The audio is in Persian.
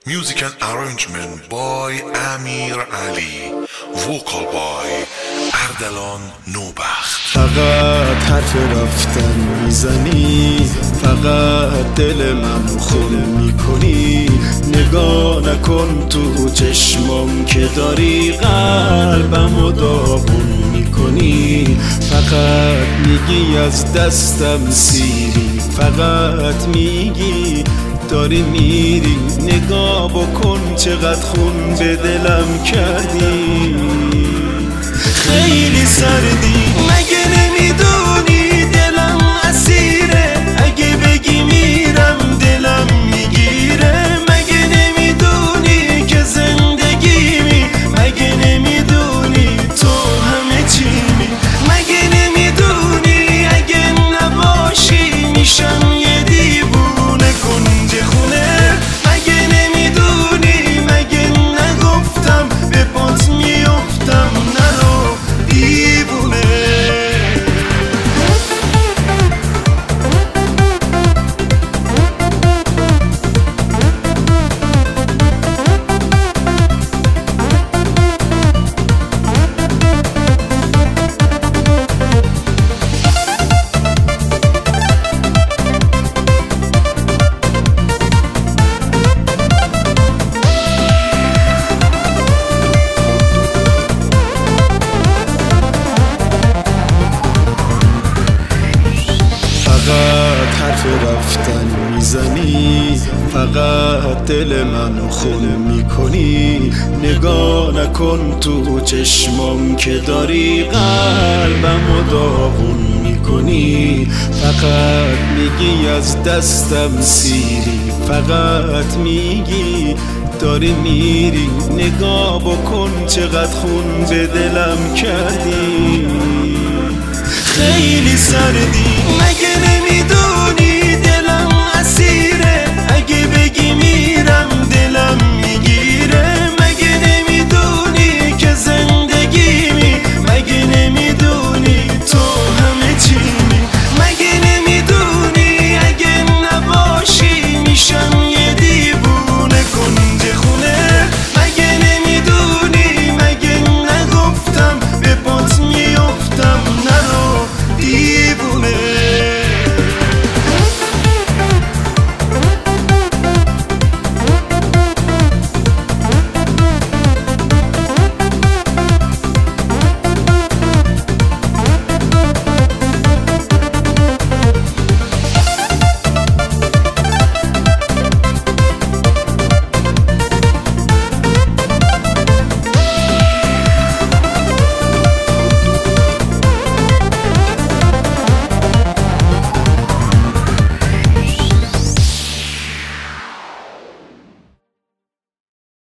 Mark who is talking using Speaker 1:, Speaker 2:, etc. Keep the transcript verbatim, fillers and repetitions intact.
Speaker 1: Music and arrangement by Amir Ali. Vocal by اردلان نوبخت.
Speaker 2: فقط حرف رفتن میزنی، فقط دل من خون میکنی. نگاه نکن تو چشمام که داری قلبم و داغون میکنی. فقط میگی از دستم سیری، فقط میگی داری میری. نگاه بکن چقدر خون به دلم کردی. خیلی سردی، مگه نمیدونی دلم اسیره؟ اگه بگی میرم دلم میگیره. مگه نمیدونی که زندگیمی؟ مگه نمیدونی تو همه چیمی؟ مگه نمیدونی اگه نباشی میشم یه دیوونه کنج خونه؟ مگه نمیدونی؟ مگه نگفتم به پات میافتم نرو دیوونه؟ فقط حرف رفتن میزنی، فقط دل منو خون میکنی. نگاه نکن تو چشمام که داری قلبم و داغون میکنی. فقط میگی از دستم سیری، فقط میگی داری میری. نگاه بکن چقدر خون به دلم کردی. خیلی سردی، مگه